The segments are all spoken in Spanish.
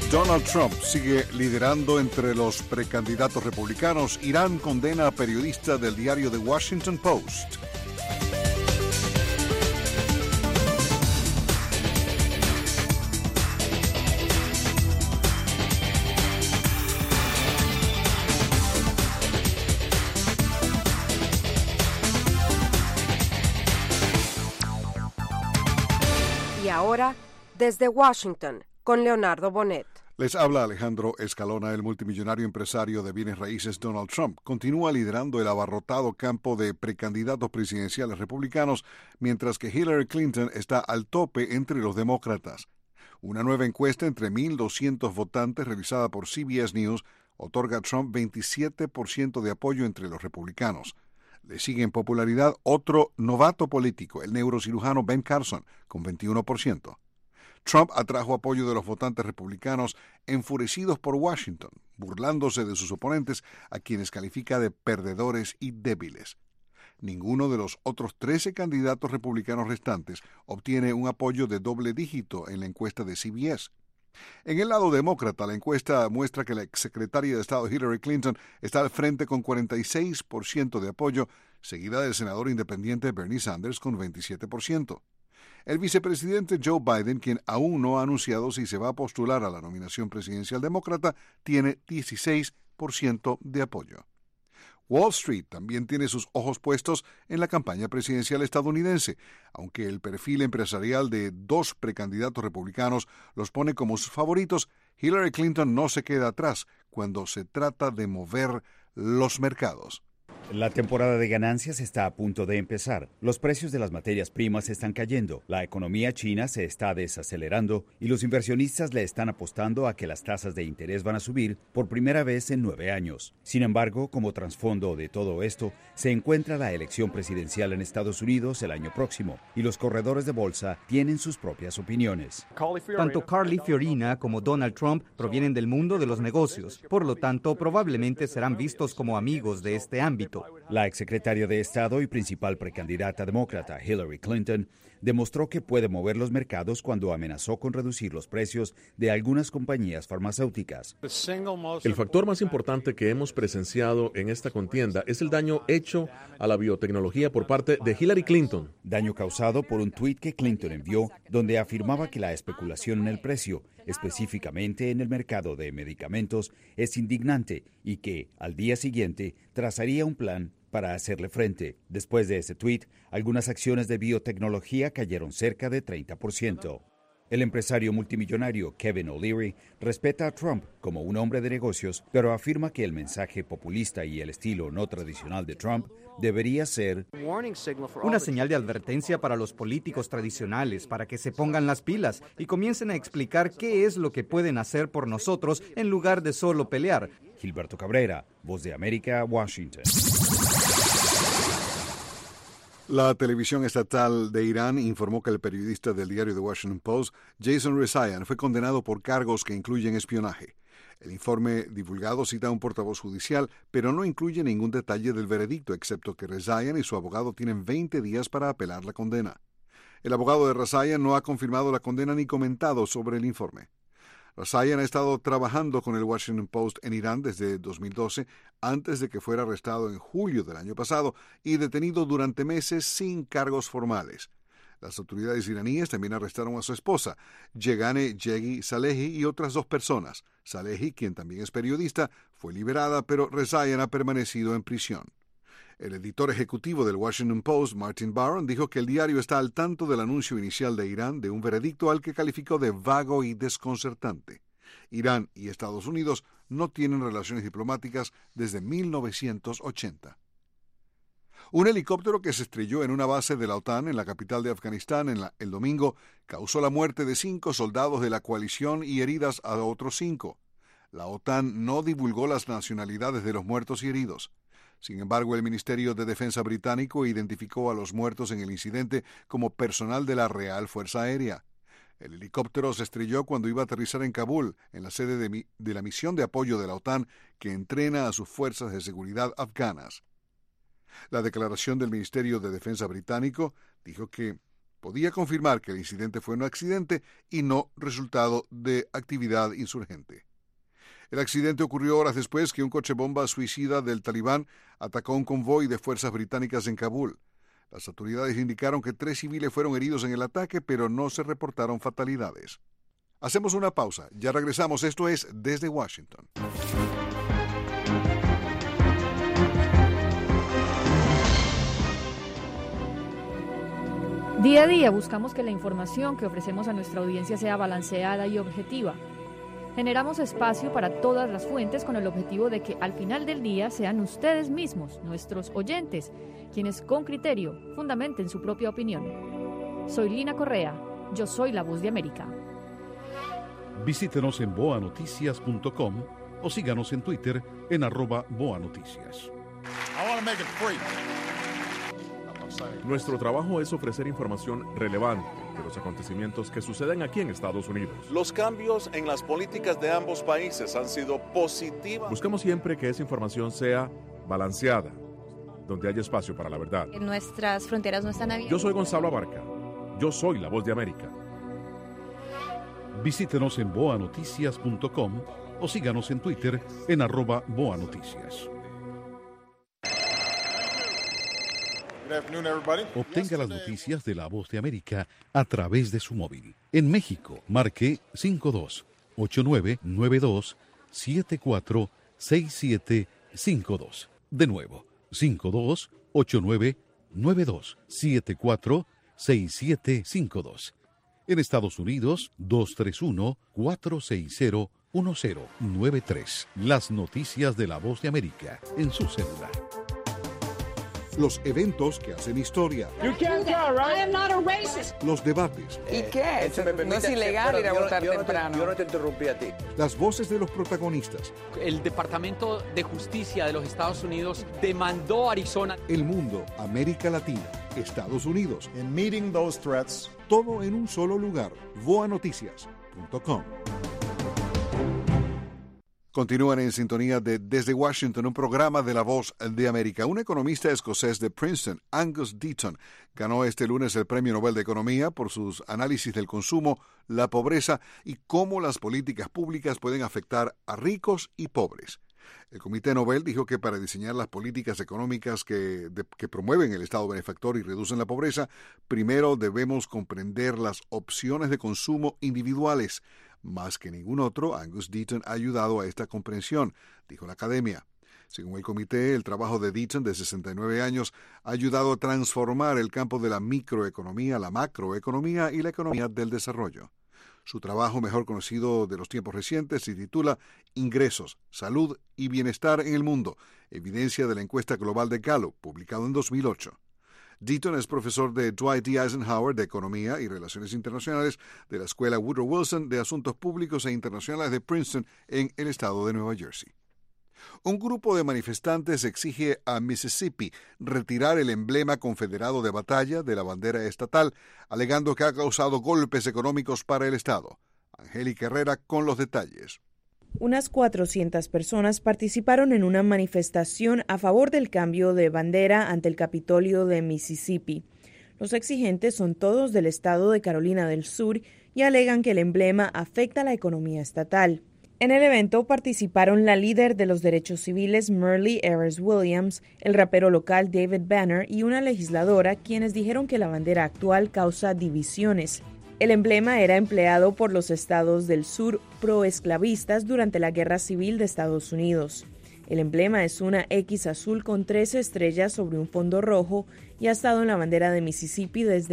Donald Trump sigue liderando entre los precandidatos republicanos. Irán condena a periodista del diario The Washington Post. Y ahora, desde Washington, con Leonardo Bonet. Les habla Alejandro Escalona. El multimillonario empresario de bienes raíces Donald Trump continúa liderando el abarrotado campo de precandidatos presidenciales republicanos, mientras que Hillary Clinton está al tope entre los demócratas. Una nueva encuesta entre 1.200 votantes realizada por CBS News otorga a Trump 27% de apoyo entre los republicanos. Le sigue en popularidad otro novato político, el neurocirujano Ben Carson, con 21%. Trump atrajo apoyo de los votantes republicanos enfurecidos por Washington, burlándose de sus oponentes, a quienes califica de perdedores y débiles. Ninguno de los otros 13 candidatos republicanos restantes obtiene un apoyo de doble dígito en la encuesta de CBS. En el lado demócrata, la encuesta muestra que la exsecretaria de Estado Hillary Clinton está al frente con 46% de apoyo, seguida del senador independiente Bernie Sanders con 27%. El vicepresidente Joe Biden, quien aún no ha anunciado si se va a postular a la nominación presidencial demócrata, tiene 16% de apoyo. Wall Street también tiene sus ojos puestos en la campaña presidencial estadounidense, aunque el perfil empresarial de dos precandidatos republicanos los pone como sus favoritos. Hillary Clinton no se queda atrás cuando se trata de mover los mercados. La temporada de ganancias está a punto de empezar. Los precios de las materias primas están cayendo, la economía china se está desacelerando y los inversionistas le están apostando a que las tasas de interés van a subir por primera vez en 9 años. Sin embargo, como trasfondo de todo esto, se encuentra la elección presidencial en Estados Unidos el año próximo y los corredores de bolsa tienen sus propias opiniones. Tanto Carly Fiorina como Donald Trump provienen del mundo de los negocios, por lo tanto, probablemente serán vistos como amigos de este ámbito. La exsecretaria de Estado y principal precandidata demócrata Hillary Clinton demostró que puede mover los mercados cuando amenazó con reducir los precios de algunas compañías farmacéuticas. El factor más importante que hemos presenciado en esta contienda es el daño hecho a la biotecnología por parte de Hillary Clinton. Daño causado por un tuit que Clinton envió donde afirmaba que la especulación en el precio, específicamente en el mercado de medicamentos, es indignante y que, al día siguiente, trazaría un plan para hacerle frente. Después de ese tuit, algunas acciones de biotecnología cayeron cerca de 30%. El empresario multimillonario Kevin O'Leary respeta a Trump como un hombre de negocios, pero afirma que el mensaje populista y el estilo no tradicional de Trump debería ser una señal de advertencia para los políticos tradicionales, para que se pongan las pilas y comiencen a explicar qué es lo que pueden hacer por nosotros en lugar de solo pelear. Gilberto Cabrera, Voz de América, Washington. La televisión estatal de Irán informó que el periodista del diario The Washington Post, Jason Rezaian, fue condenado por cargos que incluyen espionaje. El informe divulgado cita a un portavoz judicial, pero no incluye ningún detalle del veredicto, excepto que Rezaian y su abogado tienen 20 días para apelar la condena. El abogado de Rezaian no ha confirmado la condena ni comentado sobre el informe. Rezaian ha estado trabajando con el Washington Post en Irán desde 2012, antes de que fuera arrestado en julio del año pasado y detenido durante meses sin cargos formales. Las autoridades iraníes también arrestaron a su esposa, Yegane Yegi Salehi, y otras 2 personas. Salehi, quien también es periodista, fue liberada, pero Rezaian ha permanecido en prisión. El editor ejecutivo del Washington Post, Martin Barron, dijo que el diario está al tanto del anuncio inicial de Irán de un veredicto al que calificó de vago y desconcertante. Irán y Estados Unidos no tienen relaciones diplomáticas desde 1980. Un helicóptero que se estrelló en una base de la OTAN en la capital de Afganistán el domingo causó la muerte de 5 soldados de la coalición y heridas a otros 5. La OTAN no divulgó las nacionalidades de los muertos y heridos. Sin embargo, el Ministerio de Defensa británico identificó a los muertos en el incidente como personal de la Real Fuerza Aérea. El helicóptero se estrelló cuando iba a aterrizar en Kabul, en la sede de la misión de apoyo de la OTAN que entrena a sus fuerzas de seguridad afganas. La declaración del Ministerio de Defensa británico dijo que podía confirmar que el incidente fue un accidente y no resultado de actividad insurgente. El accidente ocurrió horas después que un coche bomba suicida del Talibán atacó un convoy de fuerzas británicas en Kabul. Las autoridades indicaron que 3 civiles fueron heridos en el ataque, pero no se reportaron fatalidades. Hacemos una pausa. Ya regresamos. Esto es Desde Washington. Día a día buscamos que la información que ofrecemos a nuestra audiencia sea balanceada y objetiva. Generamos espacio para todas las fuentes con el objetivo de que al final del día sean ustedes mismos, nuestros oyentes, quienes con criterio fundamenten su propia opinión. Soy Lina Correa, yo soy la Voz de América. Visítenos en boanoticias.com o síganos en Twitter en @boanoticias. Nuestro trabajo es ofrecer información relevante de los acontecimientos que suceden aquí en Estados Unidos. Los cambios en las políticas de ambos países han sido positivas. Buscamos siempre que esa información sea balanceada, donde haya espacio para la verdad. Nuestras fronteras no están abiertas. Yo soy Gonzalo Abarca. Yo soy la Voz de América. Visítenos en boanoticias.com o síganos en Twitter en @boanoticias. Obtenga las noticias de La Voz de América a través de su móvil. En México, marque 52-8992-746752. De nuevo, 52-8992-746752. En Estados Unidos, 231-460-1093. Las noticias de La Voz de América en su celular. Los eventos que hacen historia. Los debates. ¿Y qué? No es ilegal ir a votar temprano. Yo no te interrumpí a ti. Las voces de los protagonistas. El Departamento de Justicia de los Estados Unidos demandó a Arizona. El mundo, América Latina, Estados Unidos. In meeting those threats. Todo en un solo lugar. boanoticias.com. Continúan en sintonía de Desde Washington, un programa de La Voz de América. Un economista escocés de Princeton, Angus Deaton, ganó este lunes el Premio Nobel de Economía por sus análisis del consumo, la pobreza y cómo las políticas públicas pueden afectar a ricos y pobres. El Comité Nobel dijo que para diseñar las políticas económicas que promueven el Estado benefactor y reducen la pobreza, primero debemos comprender las opciones de consumo individuales. Más que ningún otro, Angus Deaton ha ayudado a esta comprensión, dijo la academia. Según el comité, el trabajo de Deaton, de 69 años, ha ayudado a transformar el campo de la microeconomía, la macroeconomía y la economía del desarrollo. Su trabajo mejor conocido de los tiempos recientes se titula Ingresos, Salud y Bienestar en el Mundo, evidencia de la encuesta global de Gallup, publicado en 2008. Deaton es profesor de Dwight D. Eisenhower de Economía y Relaciones Internacionales de la Escuela Woodrow Wilson de Asuntos Públicos e Internacionales de Princeton en el estado de Nueva Jersey. Un grupo de manifestantes exige a Mississippi retirar el emblema confederado de batalla de la bandera estatal, alegando que ha causado golpes económicos para el estado. Angélica Herrera con los detalles. Unas 400 personas participaron en una manifestación a favor del cambio de bandera ante el Capitolio de Mississippi. Los exigentes son todos del estado de Carolina del Sur y alegan que el emblema afecta a la economía estatal. En el evento participaron la líder de los derechos civiles Merle Ayers Williams, el rapero local David Banner y una legisladora, quienes dijeron que la bandera actual causa divisiones. El emblema era empleado por los estados del sur proesclavistas durante la Guerra Civil de Estados Unidos. El emblema es una X azul con 13 estrellas sobre un fondo rojo y ha estado en la bandera de Mississippi desde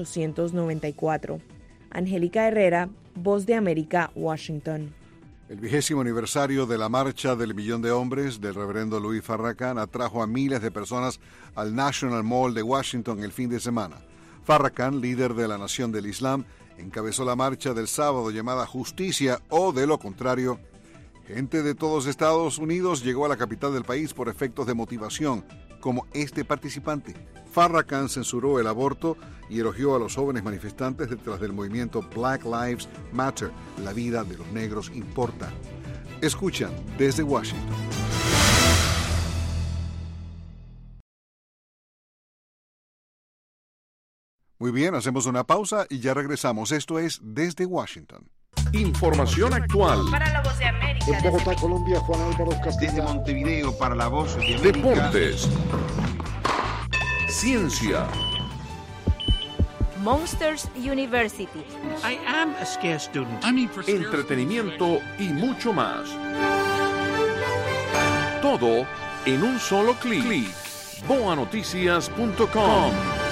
1894. Angélica Herrera, Voz de América, Washington. El 20º aniversario de la Marcha del Millón de Hombres del reverendo Louis Farrakhan atrajo a miles de personas al National Mall de Washington el fin de semana. Farrakhan, líder de la Nación del Islam, encabezó la marcha del sábado llamada Justicia o, de lo contrario, gente de todos Estados Unidos llegó a la capital del país por efectos de motivación, como este participante. Farrakhan censuró el aborto y elogió a los jóvenes manifestantes detrás del movimiento Black Lives Matter. La vida de los negros importa. Escuchan desde Washington. Muy bien, hacemos una pausa y ya regresamos. Esto es Desde Washington. Información actual. Para la Voz de América. En Bogotá, Colombia, Juan Álvaro Castillo. Desde Montevideo, para la Voz de América. Deportes. Ciencia. Monsters University. I am a scarce student. Entretenimiento y mucho más. Todo en un solo clic. boanoticias.com.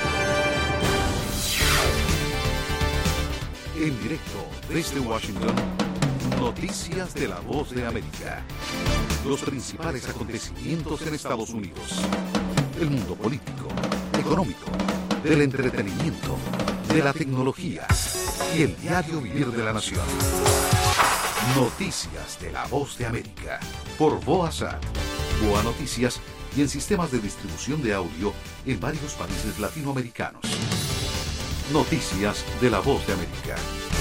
En directo desde Washington, noticias de la Voz de América. Los principales acontecimientos en Estados Unidos. El mundo político, económico, del entretenimiento, de la tecnología y el diario vivir de la nación. Noticias de la Voz de América. Por VOASAT, Boa Noticias y en sistemas de distribución de audio en varios países latinoamericanos. Noticias de la Voz de América.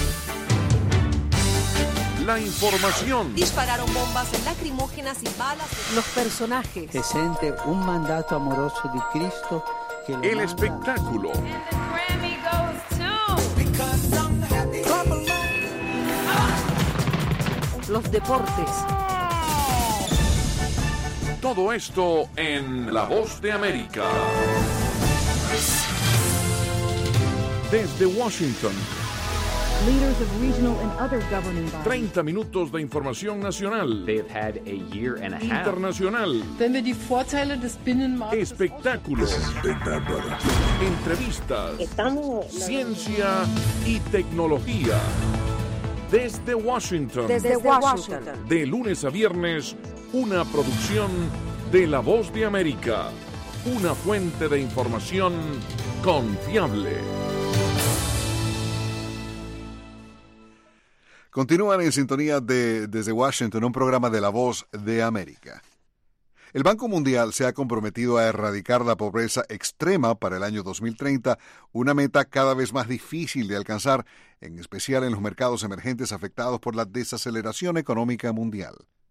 La información. Dispararon bombas lacrimógenas y balas. Los personajes. Se siente un mandato amoroso de Cristo. El espectáculo. Los deportes. Todo esto en La Voz de América. Desde Washington. 30 minutos de información nacional, internacional, espectáculos, entrevistas, ciencia y tecnología. Desde Washington. De lunes a viernes, una producción de La Voz de América. Una fuente de información confiable. Continúan en sintonía de Desde Washington, un programa de La Voz de América. El Banco Mundial se ha comprometido a erradicar la pobreza extrema para el año 2030, una meta cada vez más difícil de alcanzar, en especial en los mercados emergentes afectados por la desaceleración económica mundial.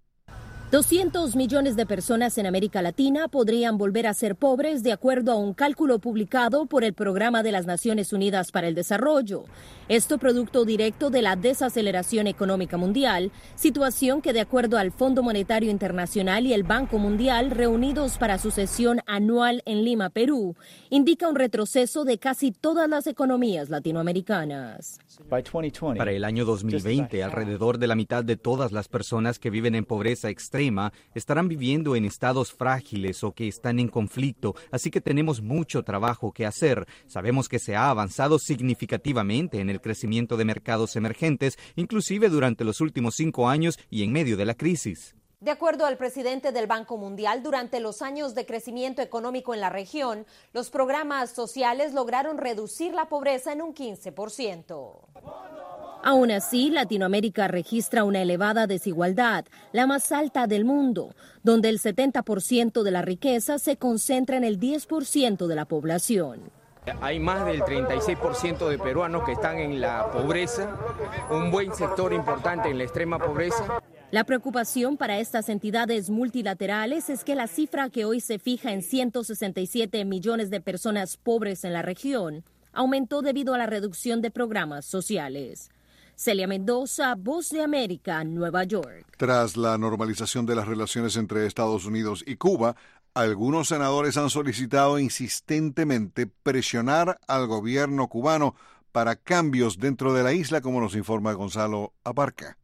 200 millones de personas en América Latina podrían volver a ser pobres de acuerdo a un cálculo publicado por el Programa de las Naciones Unidas para el Desarrollo. Esto producto directo de la desaceleración económica mundial, situación que de acuerdo al Fondo Monetario Internacional y el Banco Mundial reunidos para su sesión anual en Lima, Perú, indica un retroceso de casi todas las economías latinoamericanas. Para el año 2020, alrededor de la mitad de todas las personas que viven en pobreza extrema estarán viviendo en estados frágiles o que están en conflicto, así que tenemos mucho trabajo que hacer. Sabemos que se ha avanzado significativamente en el crecimiento de mercados emergentes, inclusive durante los últimos 5 años y en medio de la crisis. De acuerdo al presidente del Banco Mundial, durante los años de crecimiento económico en la región, los programas sociales lograron reducir la pobreza en un 15%. Aún así, Latinoamérica registra una elevada desigualdad, la más alta del mundo, donde el 70% de la riqueza se concentra en el 10% de la población. Hay más del 36% de peruanos que están en la pobreza, un buen sector importante en la extrema pobreza. La preocupación para estas entidades multilaterales es que la cifra que hoy se fija en 167 millones de personas pobres en la región aumentó debido a la reducción de programas sociales. Celia Mendoza, Voz de América, Nueva York. Tras la normalización de las relaciones entre Estados Unidos y Cuba, algunos senadores han solicitado insistentemente presionar al gobierno cubano para cambios dentro de la isla, como nos informa Gonzalo Abarca.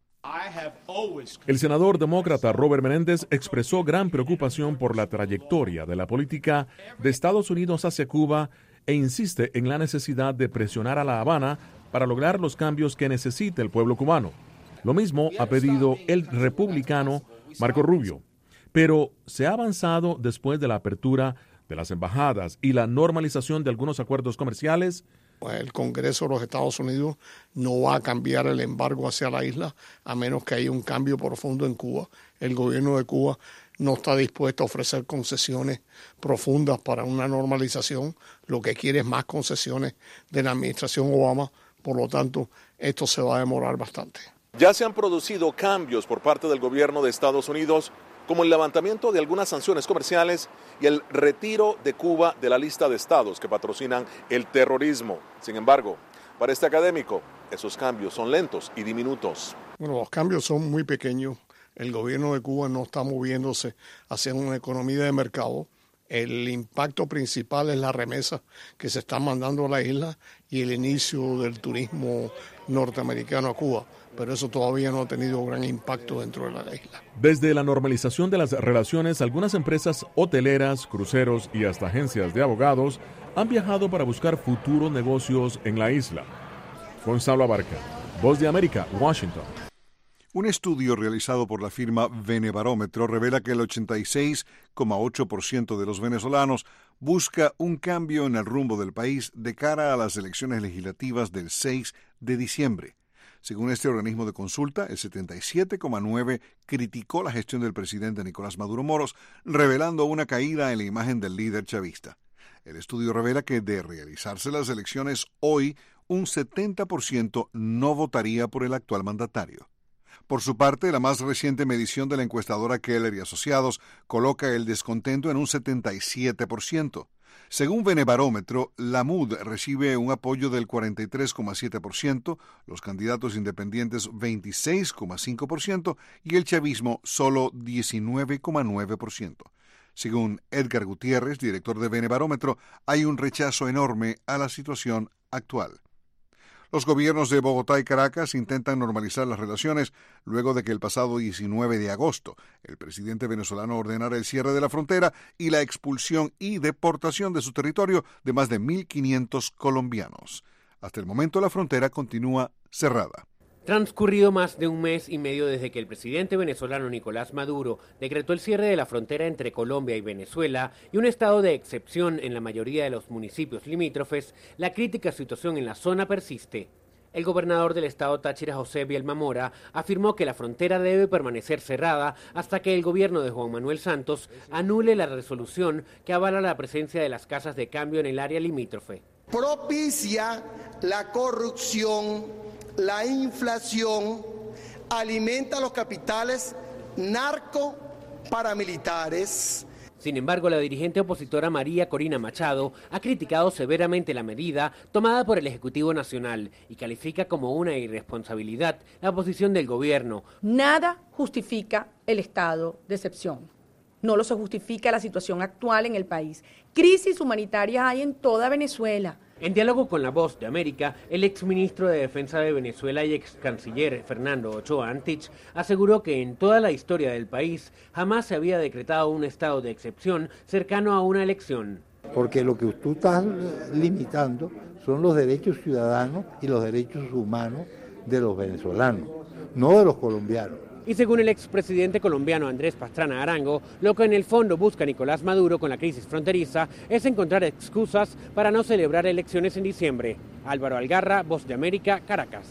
El senador demócrata Robert Menéndez expresó gran preocupación por la trayectoria de la política de Estados Unidos hacia Cuba e insiste en la necesidad de presionar a La Habana para lograr los cambios que necesita el pueblo cubano. Lo mismo ha pedido el republicano Marco Rubio. Pero ¿se ha avanzado después de la apertura de las embajadas y la normalización de algunos acuerdos comerciales? El Congreso de los Estados Unidos no va a cambiar el embargo hacia la isla a menos que haya un cambio profundo en Cuba. El gobierno de Cuba no está dispuesto a ofrecer concesiones profundas para una normalización. Lo que quiere es más concesiones de la administración Obama. Por lo tanto, esto se va a demorar bastante. Ya se han producido cambios por parte del gobierno de Estados Unidos como el levantamiento de algunas sanciones comerciales y el retiro de Cuba de la lista de estados que patrocinan el terrorismo. Sin embargo, para este académico, esos cambios son lentos y diminutos. Bueno, los cambios son muy pequeños. El gobierno de Cuba no está moviéndose hacia una economía de mercado. El impacto principal es la remesa que se está mandando a la isla y el inicio del turismo norteamericano a Cuba, pero eso todavía no ha tenido gran impacto dentro de la isla. Desde la normalización de las relaciones, algunas empresas hoteleras, cruceros y hasta agencias de abogados han viajado para buscar futuros negocios en la isla. Gonzalo Abarca, Voz de América, Washington. Un estudio realizado por la firma Venebarómetro revela que el 86,8% de los venezolanos busca un cambio en el rumbo del país de cara a las elecciones legislativas del 6 de diciembre. Según este organismo de consulta, el 77,9% criticó la gestión del presidente Nicolás Maduro Moros, revelando una caída en la imagen del líder chavista. El estudio revela que de realizarse las elecciones hoy, un 70% no votaría por el actual mandatario. Por su parte, la más reciente medición de la encuestadora Keller y Asociados coloca el descontento en un 77%. Según Venebarómetro, la MUD recibe un apoyo del 43,7%, los candidatos independientes 26,5% y el chavismo solo 19,9%. Según Edgar Gutiérrez, director de Venebarómetro, hay un rechazo enorme a la situación actual. Los gobiernos de Bogotá y Caracas intentan normalizar las relaciones luego de que el pasado 19 de agosto el presidente venezolano ordenara el cierre de la frontera y la expulsión y deportación de su territorio de más de 1.500 colombianos. Hasta el momento la frontera continúa cerrada. Transcurrido más de un mes y medio desde que el presidente venezolano Nicolás Maduro decretó el cierre de la frontera entre Colombia y Venezuela y un estado de excepción en la mayoría de los municipios limítrofes, la crítica situación en la zona persiste. El gobernador del estado Táchira, José Bielma Mora, afirmó que la frontera debe permanecer cerrada hasta que el gobierno de Juan Manuel Santos anule la resolución que avala la presencia de las casas de cambio en el área limítrofe. Propicia la corrupción, la inflación, alimenta los capitales narco-paramilitares. Sin embargo, la dirigente opositora María Corina Machado ha criticado severamente la medida tomada por el Ejecutivo Nacional y califica como una irresponsabilidad la posición del gobierno. Nada justifica el estado de excepción. No lo se justifica la situación actual en el país. Crisis humanitaria hay en toda Venezuela. En diálogo con La Voz de América, el exministro de Defensa de Venezuela y ex canciller Fernando Ochoa Antich aseguró que en toda la historia del país jamás se había decretado un estado de excepción cercano a una elección. Porque lo que tú estás limitando son los derechos ciudadanos y los derechos humanos de los venezolanos, no de los colombianos. Y según el expresidente colombiano Andrés Pastrana Arango, lo que en el fondo busca Nicolás Maduro con la crisis fronteriza es encontrar excusas para no celebrar elecciones en diciembre. Álvaro Algarra, Voz de América, Caracas.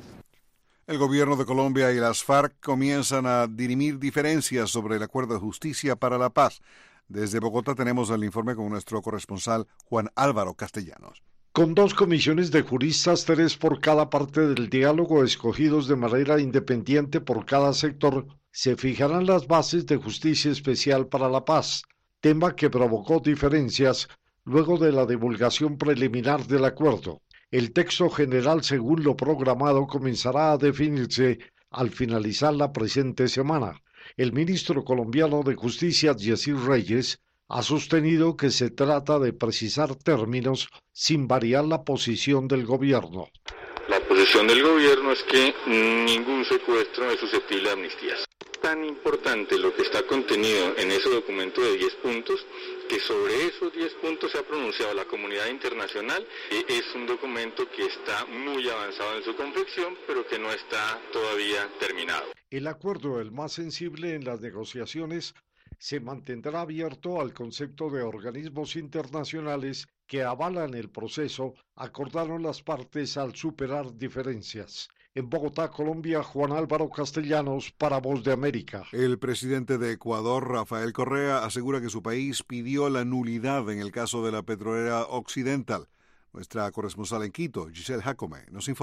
El gobierno de Colombia y las FARC comienzan a dirimir diferencias sobre el acuerdo de justicia para la paz. Desde Bogotá tenemos el informe con nuestro corresponsal Juan Álvaro Castellanos. Con 2 comisiones de juristas, 3 por cada parte del diálogo, escogidos de manera independiente por cada sector, se fijarán las bases de justicia especial para la paz, tema que provocó diferencias luego de la divulgación preliminar del acuerdo. El texto general, según lo programado, comenzará a definirse al finalizar la presente semana. El ministro colombiano de Justicia, Yesir Reyes, ha sostenido que se trata de precisar términos sin variar la posición del gobierno. La posición del gobierno es que ningún secuestro es susceptible de amnistías. Tan importante lo que está contenido en ese documento de 10 puntos, que sobre esos 10 puntos se ha pronunciado la comunidad internacional. Es un documento que está muy avanzado en su confección, pero que no está todavía terminado. El acuerdo, el más sensible en las negociaciones, se mantendrá abierto al concepto de organismos internacionales que avalan el proceso, acordaron las partes al superar diferencias. En Bogotá, Colombia, Juan Álvaro Castellanos para Voz de América. El presidente de Ecuador, Rafael Correa, asegura que su país pidió la nulidad en el caso de la petrolera Occidental. Nuestra corresponsal en Quito, Giselle Jacome, nos informa.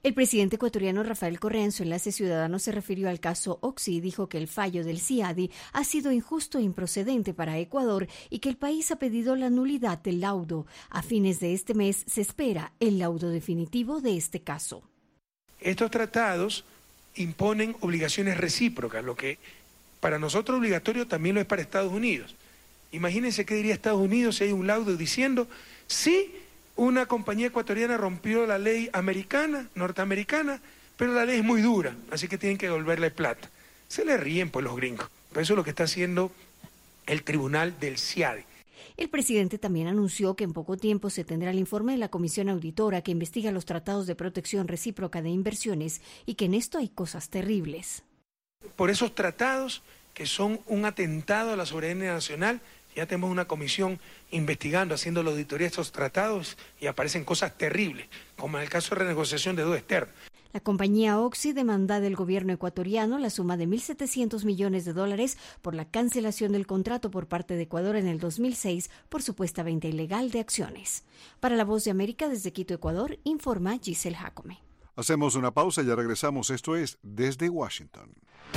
El presidente ecuatoriano Rafael Correa, en su enlace ciudadano, se refirió al caso Oxy y dijo que el fallo del CIADI ha sido injusto e improcedente para Ecuador y que el país ha pedido la nulidad del laudo. A fines de este mes se espera el laudo definitivo de este caso. Estos tratados imponen obligaciones recíprocas, lo que para nosotros obligatorio también lo es para Estados Unidos. Imagínense qué diría Estados Unidos si hay un laudo diciendo sí. Una compañía ecuatoriana rompió la ley norteamericana, pero la ley es muy dura, así que tienen que devolverle plata. Se le ríen pues los gringos, pero eso es lo que está haciendo el tribunal del CIADI. El presidente también anunció que en poco tiempo se tendrá el informe de la comisión auditora que investiga los tratados de protección recíproca de inversiones y que en esto hay cosas terribles. Por esos tratados que son un atentado a la soberanía nacional, ya tenemos una comisión investigando, haciendo la auditoría de estos tratados y aparecen cosas terribles, como en el caso de renegociación de deuda externa. La compañía Oxy demanda del gobierno ecuatoriano la suma de $1.700 millones por la cancelación del contrato por parte de Ecuador en el 2006 por supuesta venta ilegal de acciones. Para La Voz de América, desde Quito, Ecuador, informa Giselle Jacome. Hacemos una pausa y ya regresamos. Esto es Desde Washington.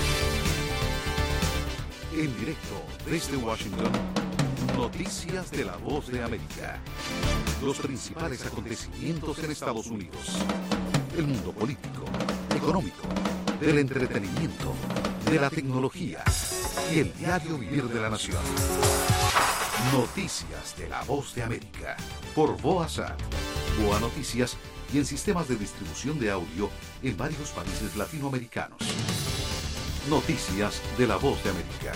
En directo desde Washington, noticias de La Voz de América. Los principales acontecimientos en Estados Unidos. El mundo político, económico, del entretenimiento, de la tecnología y el diario vivir de la nación. Noticias de La Voz de América. Por VOA-SAT, VOA Noticias y en sistemas de distribución de audio en varios países latinoamericanos. Noticias de La Voz de América.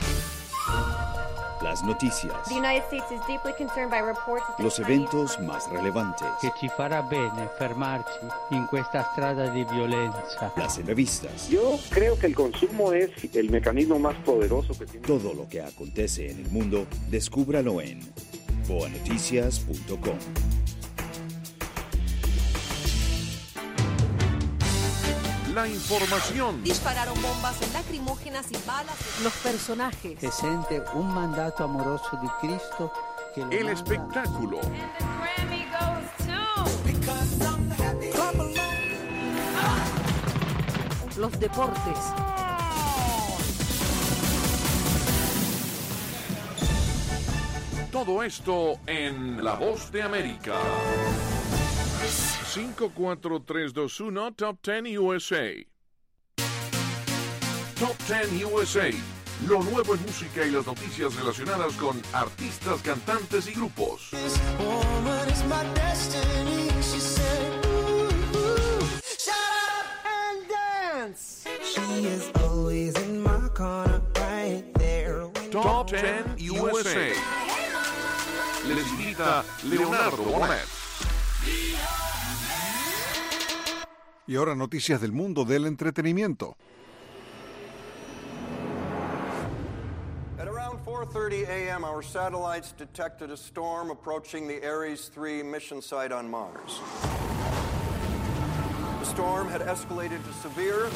Las noticias. Los eventos más relevantes. Che ci farà bene fermarci in questa strada di violenza. Las entrevistas. Yo creo que el consumo es el mecanismo más poderoso que tiene. Todo lo que acontece en el mundo, descúbralo en voanoticias.com. La información. Dispararon bombas lacrimógenas y balas. Los personajes. Se siente un mandato amoroso de Cristo. Que lo El manda. espectáculo. Los deportes. Todo esto en La Voz de América. 5, 4, 3, 2, 1, Top 10 USA. Top 10 USA. Lo nuevo en música y las noticias relacionadas con artistas, cantantes y grupos. Top 10 USA. Les invita Leonardo Bonet. Y ahora noticias del mundo del entretenimiento. At around 4:30 a.m., our satellites detected a storm approaching the Ares 3 mission site on Mars. The storm had escalated to severe.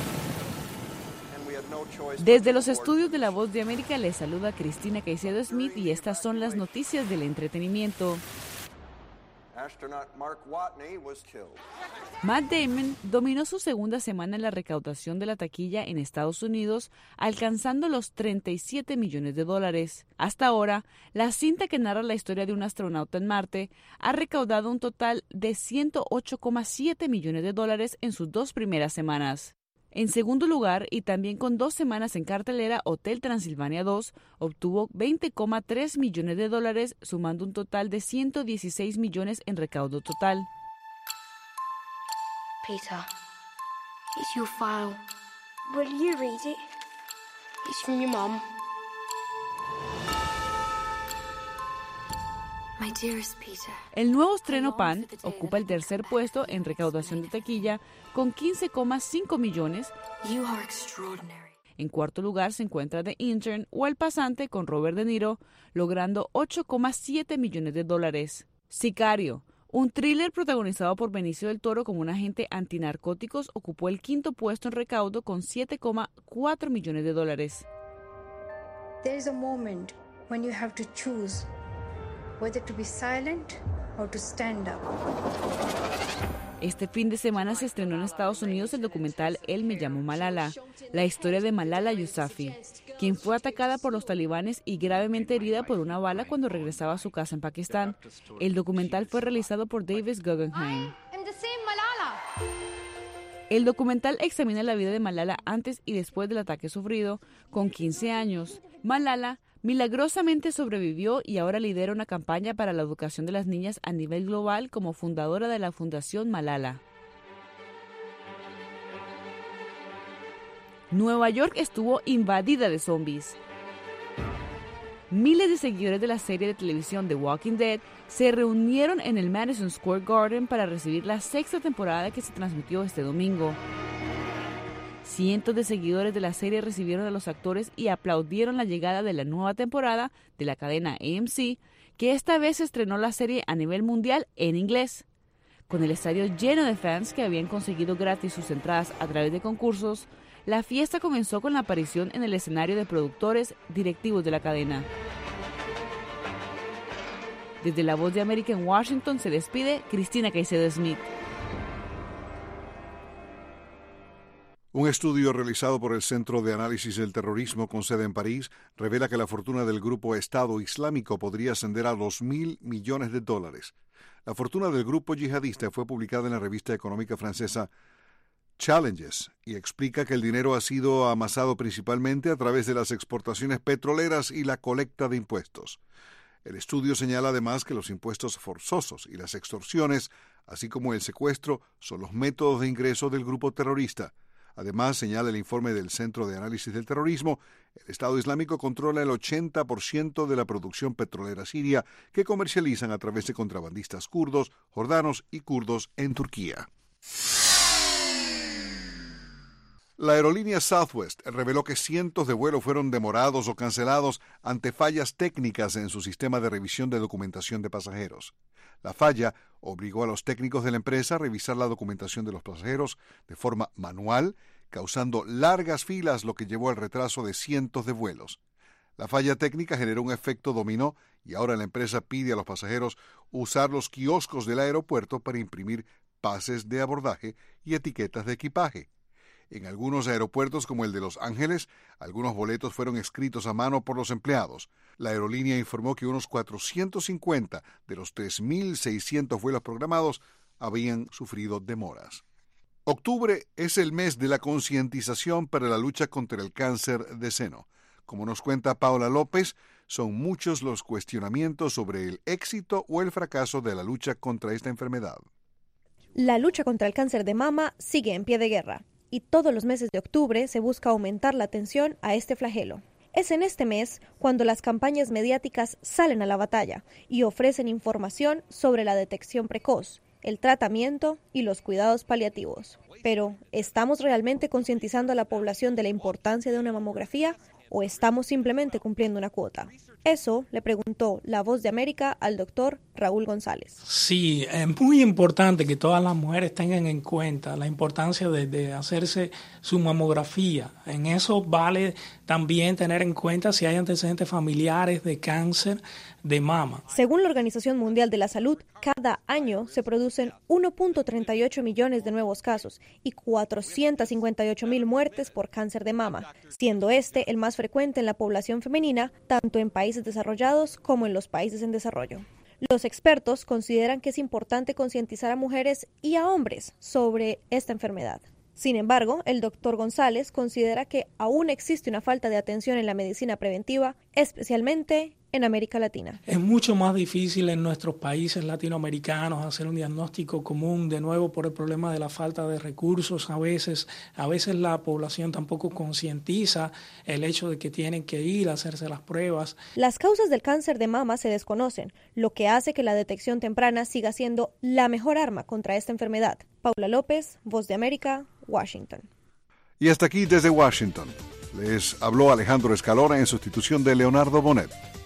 Desde los estudios de La Voz de América les saluda Cristina Caicedo Smith y estas son las noticias del entretenimiento. Matt Damon dominó su segunda semana en la recaudación de la taquilla en Estados Unidos, alcanzando los $37 millones. Hasta ahora, la cinta que narra la historia de un astronauta en Marte ha recaudado un total de $108,7 millones en sus dos primeras semanas. En segundo lugar, y también con 2 semanas en cartelera, Hotel Transilvania 2 obtuvo $20,3 millones, sumando un total de $116 millones en recaudo total. Peter, it's your file. Will you read it? It's from your mum. My dearest Peter. El nuevo estreno Pan ocupa el tercer puesto en recaudación de taquilla con $15,5 millones. You are extraordinary. En cuarto lugar se encuentra The Intern o El Pasante con Robert De Niro, logrando $8,7 millones. Sicario, un thriller protagonizado por Benicio del Toro como un agente antinarcóticos, ocupó el quinto puesto en recaudo con $7,4 millones. There is a moment when you have to choose whether to be silent or to stand up. Este fin de semana se estrenó en Estados Unidos el documental Él me llamó Malala, la historia de Malala Yousafzai, quien fue atacada por los talibanes y gravemente herida por una bala cuando regresaba a su casa en Pakistán. El documental fue realizado por Davis Guggenheim. El documental examina la vida de Malala antes y después del ataque sufrido. Con 15 años, Malala milagrosamente sobrevivió y ahora lidera una campaña para la educación de las niñas a nivel global como fundadora de la Fundación Malala. Nueva York estuvo invadida de zombies. Miles de seguidores de la serie de televisión The Walking Dead se reunieron en el Madison Square Garden para recibir la 6ª temporada que se transmitió este domingo. Cientos de seguidores de la serie recibieron a los actores y aplaudieron la llegada de la nueva temporada de la cadena AMC, que esta vez estrenó la serie a nivel mundial en inglés. Con el estadio lleno de fans que habían conseguido gratis sus entradas a través de concursos, la fiesta comenzó con la aparición en el escenario de productores directivos de la cadena. Desde La Voz de América en Washington se despide Cristina Caicedo Smith. Un estudio realizado por el Centro de Análisis del Terrorismo con sede en París revela que la fortuna del grupo Estado Islámico podría ascender a $2.000 millones. La fortuna del grupo yihadista fue publicada en la revista económica francesa Challenges y explica que el dinero ha sido amasado principalmente a través de las exportaciones petroleras y la colecta de impuestos. El estudio señala además que los impuestos forzosos y las extorsiones, así como el secuestro, son los métodos de ingreso del grupo terrorista. Además, señala el informe del Centro de Análisis del Terrorismo, el Estado Islámico controla el 80% de la producción petrolera siria que comercializan a través de contrabandistas kurdos, jordanos y kurdos en Turquía. La aerolínea Southwest reveló que cientos de vuelos fueron demorados o cancelados ante fallas técnicas en su sistema de revisión de documentación de pasajeros. La falla obligó a los técnicos de la empresa a revisar la documentación de los pasajeros de forma manual, causando largas filas, lo que llevó al retraso de cientos de vuelos. La falla técnica generó un efecto dominó y ahora la empresa pide a los pasajeros usar los kioscos del aeropuerto para imprimir pases de abordaje y etiquetas de equipaje. En algunos aeropuertos, como el de Los Ángeles, algunos boletos fueron escritos a mano por los empleados. La aerolínea informó que unos 450 de los 3.600 vuelos programados habían sufrido demoras. Octubre es el mes de la concientización para la lucha contra el cáncer de seno. Como nos cuenta Paula López, son muchos los cuestionamientos sobre el éxito o el fracaso de la lucha contra esta enfermedad. La lucha contra el cáncer de mama sigue en pie de guerra, y todos los meses de octubre se busca aumentar la atención a este flagelo. Es en este mes cuando las campañas mediáticas salen a la batalla y ofrecen información sobre la detección precoz, el tratamiento y los cuidados paliativos. Pero, ¿estamos realmente concientizando a la población de la importancia de una mamografía o estamos simplemente cumpliendo una cuota? Eso le preguntó La Voz de América al doctor Raúl González. Sí, es muy importante que todas las mujeres tengan en cuenta la importancia de hacerse su mamografía. En eso vale también tener en cuenta si hay antecedentes familiares de cáncer de mama. Según la Organización Mundial de la Salud, cada año se producen 1.38 millones de nuevos casos y 458.000 muertes por cáncer de mama, siendo este el más frecuente en la población femenina, tanto en países desarrollados como en los países en desarrollo. Los expertos consideran que es importante concientizar a mujeres y a hombres sobre esta enfermedad. Sin embargo, el doctor González considera que aún existe una falta de atención en la medicina preventiva, especialmente en América Latina. Es mucho más difícil en nuestros países latinoamericanos hacer un diagnóstico común, de nuevo por el problema de la falta de recursos. A veces la población tampoco concientiza el hecho de que tienen que ir a hacerse las pruebas. Las causas del cáncer de mama se desconocen, lo que hace que la detección temprana siga siendo la mejor arma contra esta enfermedad. Paula López, Voz de América, Washington. Y hasta aquí desde Washington. Les habló Alejandro Escalona en sustitución de Leonardo Bonet.